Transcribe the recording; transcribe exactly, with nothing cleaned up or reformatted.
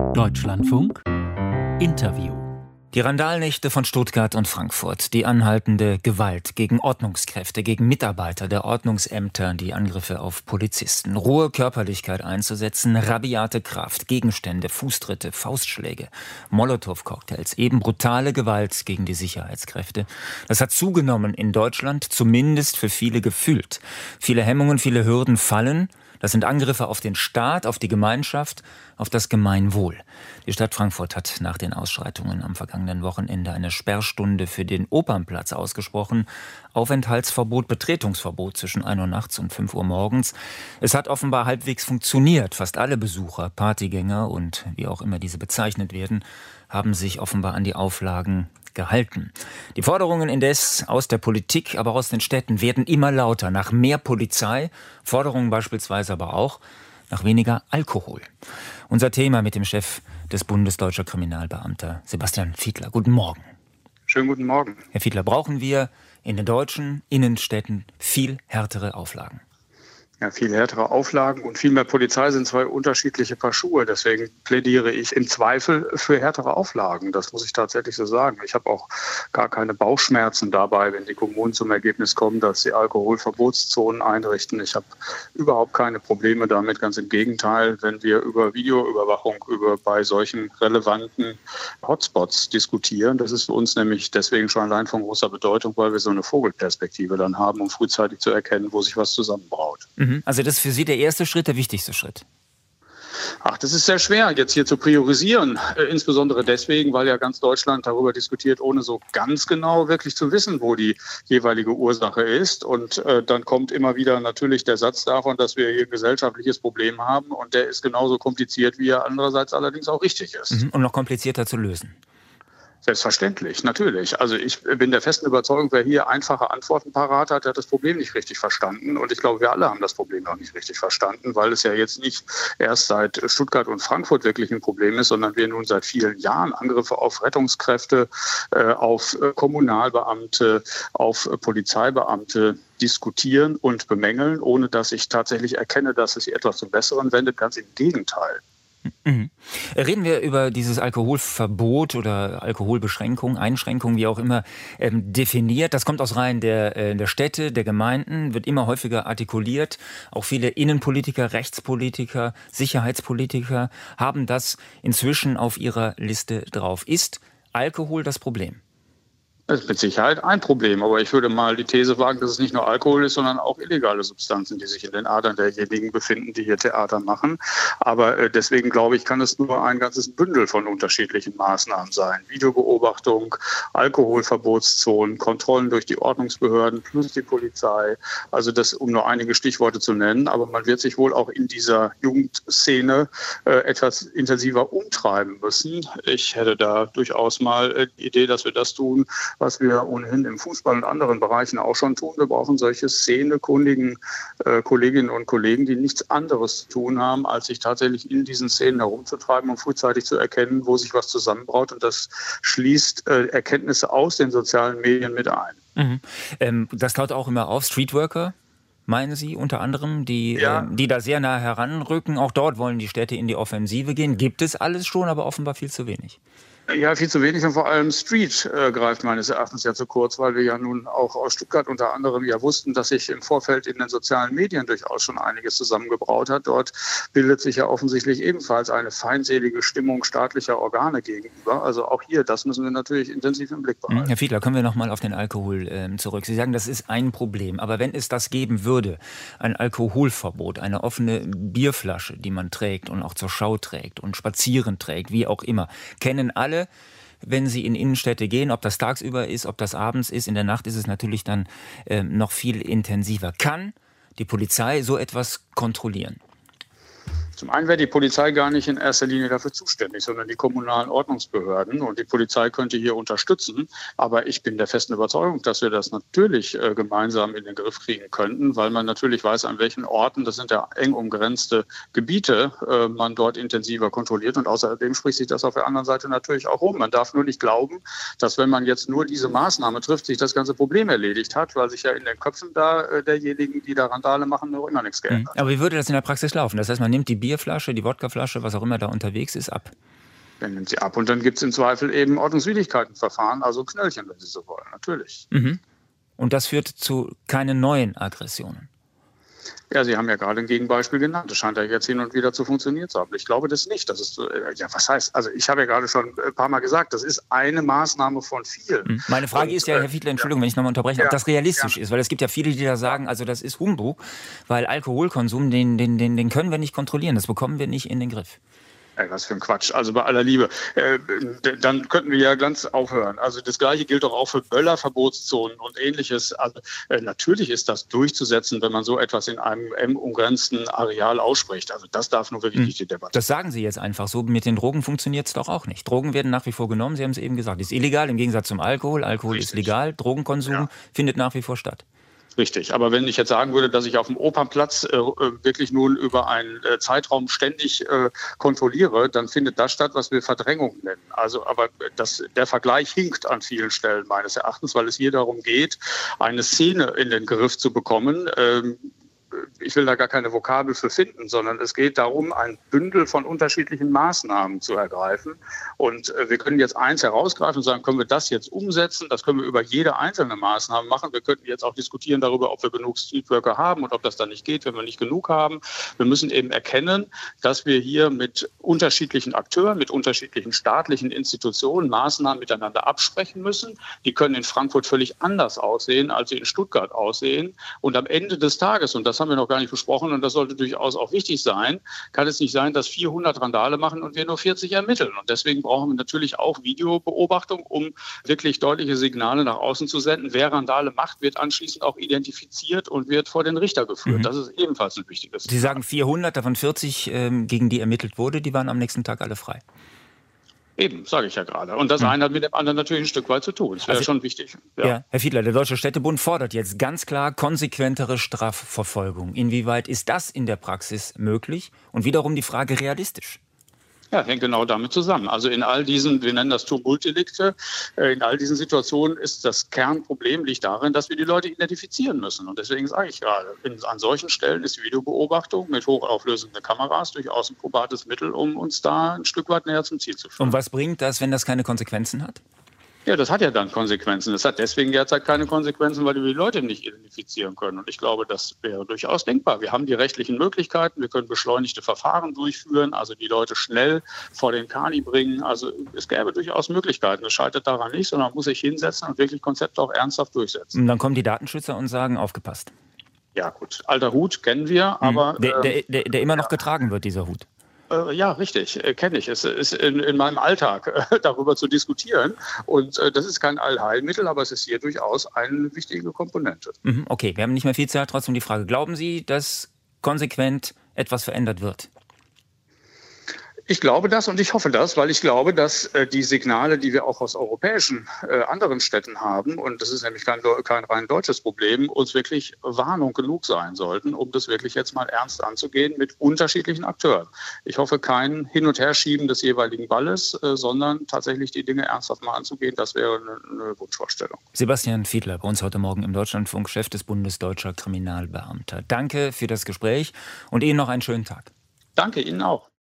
Deutschlandfunk Interview. Die Randalnächte von Stuttgart und Frankfurt, die anhaltende Gewalt gegen Ordnungskräfte, gegen Mitarbeiter der Ordnungsämter, die Angriffe auf Polizisten, rohe Körperlichkeit einzusetzen, rabiate Kraft, Gegenstände, Fußtritte, Faustschläge, Molotow-Cocktails, eben brutale Gewalt gegen die Sicherheitskräfte. Das hat zugenommen in Deutschland, zumindest für viele gefühlt. Viele Hemmungen, viele Hürden fallen. Das sind Angriffe auf den Staat, auf die Gemeinschaft, auf das Gemeinwohl. Die Stadt Frankfurt hat nach den Ausschreitungen am vergangenen Wochenende eine Sperrstunde für den Opernplatz ausgesprochen. Aufenthaltsverbot, Betretungsverbot zwischen ein Uhr nachts und fünf Uhr morgens. Es hat offenbar halbwegs funktioniert. Fast alle Besucher, Partygänger und wie auch immer diese bezeichnet werden, haben sich offenbar an die Auflagen gehalten. Die Forderungen indes aus der Politik, aber aus den Städten werden immer lauter. Nach mehr Polizei, Forderungen beispielsweise aber auch nach weniger Alkohol. Unser Thema mit dem Chef des Bundes Deutscher Kriminalbeamter, Sebastian Fiedler. Guten Morgen. Schönen guten Morgen. Herr Fiedler, brauchen wir in den deutschen Innenstädten viel härtere Auflagen? Ja, viel härtere Auflagen und viel mehr Polizei sind zwei unterschiedliche Paar Schuhe. Deswegen plädiere ich im Zweifel für härtere Auflagen. Das muss ich tatsächlich so sagen. Ich habe auch gar keine Bauchschmerzen dabei, wenn die Kommunen zum Ergebnis kommen, dass sie Alkoholverbotszonen einrichten. Ich habe überhaupt keine Probleme damit. Ganz im Gegenteil, wenn wir über Videoüberwachung über bei solchen relevanten Hotspots diskutieren. Das ist für uns nämlich deswegen schon allein von großer Bedeutung, weil wir so eine Vogelperspektive dann haben, um frühzeitig zu erkennen, wo sich was zusammenbraut. Also das ist für Sie der erste Schritt, der wichtigste Schritt? Ach, das ist sehr schwer, jetzt hier zu priorisieren. Äh, insbesondere deswegen, weil ja ganz Deutschland darüber diskutiert, ohne so ganz genau wirklich zu wissen, wo die jeweilige Ursache ist. Und äh, dann kommt immer wieder natürlich der Satz davon, dass wir hier ein gesellschaftliches Problem haben. Und der ist genauso kompliziert, wie er andererseits allerdings auch richtig ist. Mhm. Und noch komplizierter zu lösen. Selbstverständlich, natürlich. Also ich bin der festen Überzeugung, wer hier einfache Antworten parat hat, der hat das Problem nicht richtig verstanden. Und ich glaube, wir alle haben das Problem noch nicht richtig verstanden, weil es ja jetzt nicht erst seit Stuttgart und Frankfurt wirklich ein Problem ist, sondern wir nun seit vielen Jahren Angriffe auf Rettungskräfte, auf Kommunalbeamte, auf Polizeibeamte diskutieren und bemängeln, ohne dass ich tatsächlich erkenne, dass es sich etwas zum Besseren wendet. Ganz im Gegenteil. Mhm. Reden wir über dieses Alkoholverbot oder Alkoholbeschränkung, Einschränkung, wie auch immer ähm, definiert. Das kommt aus Reihen der, äh, der Städte, der Gemeinden, wird immer häufiger artikuliert. Auch viele Innenpolitiker, Rechtspolitiker, Sicherheitspolitiker haben das inzwischen auf ihrer Liste drauf. Ist Alkohol das Problem? Das ist mit Sicherheit ein Problem, aber ich würde mal die These wagen, dass es nicht nur Alkohol ist, sondern auch illegale Substanzen, die sich in den Adern derjenigen befinden, die hier Theater machen. Aber äh, deswegen glaube ich, kann es nur ein ganzes Bündel von unterschiedlichen Maßnahmen sein. Videobeobachtung, Alkoholverbotszonen, Kontrollen durch die Ordnungsbehörden plus die Polizei. Also das, um nur einige Stichworte zu nennen. Aber man wird sich wohl auch in dieser Jugendszene äh, etwas intensiver umtreiben müssen. Ich hätte da durchaus mal äh, die Idee, dass wir das tun, was wir ohnehin im Fußball und anderen Bereichen auch schon tun. Wir brauchen solche szenekundigen äh, Kolleginnen und Kollegen, die nichts anderes zu tun haben, als sich tatsächlich in diesen Szenen herumzutreiben und frühzeitig zu erkennen, wo sich was zusammenbraut. Und das schließt äh, Erkenntnisse aus den sozialen Medien mit ein. Mhm. Ähm, das taucht auch immer auf. Streetworker, meinen Sie unter anderem, die, ja. äh, die da sehr nah heranrücken. Auch dort wollen die Städte in die Offensive gehen. Gibt es alles schon, aber offenbar viel zu wenig. Ja, viel zu wenig und vor allem Street äh, greift meines Erachtens ja zu kurz, weil wir ja nun auch aus Stuttgart unter anderem ja wussten, dass sich im Vorfeld in den sozialen Medien durchaus schon einiges zusammengebraut hat. Dort bildet sich ja offensichtlich ebenfalls eine feindselige Stimmung staatlicher Organe gegenüber. Also auch hier, das müssen wir natürlich intensiv im Blick behalten. Herr Fiedler, kommen wir noch mal auf den Alkohol äh, zurück. Sie sagen, das ist ein Problem. Aber wenn es das geben würde, ein Alkoholverbot, eine offene Bierflasche, die man trägt und auch zur Schau trägt und spazieren trägt, wie auch immer, kennen alle, wenn sie in Innenstädte gehen, ob das tagsüber ist, ob das abends ist, in der Nacht ist es natürlich dann äh, noch viel intensiver. Kann die Polizei so etwas kontrollieren? Zum einen wäre die Polizei gar nicht in erster Linie dafür zuständig, sondern die kommunalen Ordnungsbehörden. Und die Polizei könnte hier unterstützen. Aber ich bin der festen Überzeugung, dass wir das natürlich äh, gemeinsam in den Griff kriegen könnten, weil man natürlich weiß, an welchen Orten, das sind ja eng umgrenzte Gebiete, äh, man dort intensiver kontrolliert. Und außerdem spricht sich das auf der anderen Seite natürlich auch rum. Man darf nur nicht glauben, dass wenn man jetzt nur diese Maßnahme trifft, sich das ganze Problem erledigt hat, weil sich ja in den Köpfen da äh, derjenigen, die da Randale machen, noch immer nichts geändert hat. Aber wie würde das in der Praxis laufen? Das heißt, man nimmt die Bierflasche, die Wodkaflasche, was auch immer da unterwegs ist, ab. Dann nimmt sie ab und dann gibt es im Zweifel eben Ordnungswidrigkeitenverfahren, also Knöllchen, wenn Sie so wollen, natürlich. Mhm. Und das führt zu keinen neuen Aggressionen? Ja, Sie haben ja gerade ein Gegenbeispiel genannt. Das scheint ja jetzt hin und wieder zu funktionieren zu haben. Ich glaube das nicht. Das ist, ja, was heißt, also ich habe ja gerade schon ein paar Mal gesagt, das ist eine Maßnahme von vielen. Meine Frage und, ist ja, Herr Fiedler, Entschuldigung, ja, wenn ich nochmal unterbreche, ja, ob das realistisch ja. ist. Weil es gibt ja viele, die da sagen, also das ist Humbug, weil Alkoholkonsum, den, den, den, den können wir nicht kontrollieren. Das bekommen wir nicht in den Griff. Ey, was für ein Quatsch. Also bei aller Liebe. Äh, dann könnten wir ja ganz aufhören. Also das Gleiche gilt doch auch für Böllerverbotszonen und Ähnliches. Also äh, natürlich ist das durchzusetzen, wenn man so etwas in einem eng umgrenzten Areal ausspricht. Also das darf nur wirklich hm. nicht die Debatte. Das sagen Sie jetzt einfach so. Mit den Drogen funktioniert es doch auch nicht. Drogen werden nach wie vor genommen. Sie haben es eben gesagt. Ist illegal im Gegensatz zum Alkohol. Alkohol Richtig. Ist legal. Drogenkonsum ja. findet nach wie vor statt. Richtig, aber wenn ich jetzt sagen würde, dass ich auf dem Opernplatz äh, wirklich nun über einen äh, Zeitraum ständig äh, kontrolliere, dann findet das statt, was wir Verdrängung nennen. Also, aber das, der Vergleich hinkt an vielen Stellen meines Erachtens, weil es hier darum geht, eine Szene in den Griff zu bekommen. Ähm, Ich will da gar keine Vokabel für finden, sondern es geht darum, ein Bündel von unterschiedlichen Maßnahmen zu ergreifen. Und wir können jetzt eins herausgreifen und sagen, können wir das jetzt umsetzen? Das können wir über jede einzelne Maßnahme machen. Wir könnten jetzt auch diskutieren darüber, ob wir genug Streetworker haben und ob das dann nicht geht, wenn wir nicht genug haben. Wir müssen eben erkennen, dass wir hier mit unterschiedlichen Akteuren, mit unterschiedlichen staatlichen Institutionen Maßnahmen miteinander absprechen müssen. Die können in Frankfurt völlig anders aussehen, als sie in Stuttgart aussehen. Und am Ende des Tages, und das haben wir noch gar nicht besprochen und das sollte durchaus auch wichtig sein, kann es nicht sein, dass vierhundert Randale machen und wir nur vierzig ermitteln. Und deswegen brauchen wir natürlich auch Videobeobachtung, um wirklich deutliche Signale nach außen zu senden. Wer Randale macht, wird anschließend auch identifiziert und wird vor den Richter geführt. Mhm. Das ist ebenfalls ein wichtiges Signal. Sie sagen vierhundert, davon vierzig, ähm, gegen die ermittelt wurde, die waren am nächsten Tag alle frei. Eben, sage ich ja gerade. Und das hm. eine hat mit dem anderen natürlich ein Stück weit zu tun. Das wäre also, schon wichtig. Ja. ja, Herr Fiedler, der Deutsche Städtebund fordert jetzt ganz klar konsequentere Strafverfolgung. Inwieweit ist das in der Praxis möglich? Und wiederum die Frage realistisch. Ja, hängt genau damit zusammen. Also in all diesen, wir nennen das Tumultdelikte, in all diesen Situationen ist das Kernproblem liegt darin, dass wir die Leute identifizieren müssen. Und deswegen sage ich gerade, in, an solchen Stellen ist die Videobeobachtung mit hochauflösenden Kameras durchaus ein probates Mittel, um uns da ein Stück weit näher zum Ziel zu führen. Und was bringt das, wenn das keine Konsequenzen hat? Ja, das hat ja dann Konsequenzen. Das hat deswegen derzeit keine Konsequenzen, weil wir die Leute nicht identifizieren können. Und ich glaube, das wäre durchaus denkbar. Wir haben die rechtlichen Möglichkeiten, wir können beschleunigte Verfahren durchführen, also die Leute schnell vor den Kani bringen. Also es gäbe durchaus Möglichkeiten. Es scheitert daran nicht, sondern man muss sich hinsetzen und wirklich Konzepte auch ernsthaft durchsetzen. Und dann kommen die Datenschützer und sagen, aufgepasst. Ja gut, alter Hut kennen wir, aber... Der, der, der, der immer noch ja. getragen wird, dieser Hut. Ja, richtig, äh, kenne ich. Es ist in, in meinem Alltag, äh, darüber zu diskutieren. Und äh, das ist kein Allheilmittel, aber es ist hier durchaus eine wichtige Komponente. Mhm, okay, wir haben nicht mehr viel Zeit. Trotzdem die Frage, glauben Sie, dass konsequent etwas verändert wird? Ich glaube das und ich hoffe das, weil ich glaube, dass äh, die Signale, die wir auch aus europäischen äh, anderen Städten haben, und das ist nämlich kein, kein rein deutsches Problem, uns wirklich Warnung genug sein sollten, um das wirklich jetzt mal ernst anzugehen mit unterschiedlichen Akteuren. Ich hoffe, kein Hin- und Herschieben des jeweiligen Balles, äh, sondern tatsächlich die Dinge ernsthaft mal anzugehen. Das wäre eine, eine Wunschvorstellung. Sebastian Fiedler, bei uns heute Morgen im Deutschlandfunk, Chef des Bundes Deutscher Kriminalbeamter. Danke für das Gespräch und Ihnen noch einen schönen Tag. Danke Ihnen auch.